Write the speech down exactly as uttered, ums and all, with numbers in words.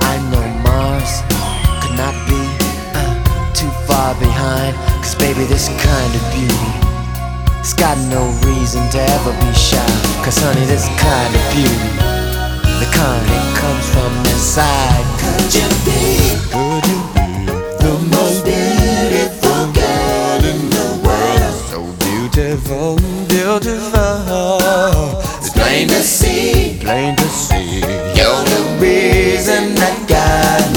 I know Mars could not be uh, too far behind. Cause baby, this kind of beauty, it's got no reason to ever be shy. Cause honey, this kind of beauty, the kind that comes from inside. Could you be, Could you be the most beautiful girl in the world? so beautiful, beautiful? It's plain to see, Plain to see, you're the reason that God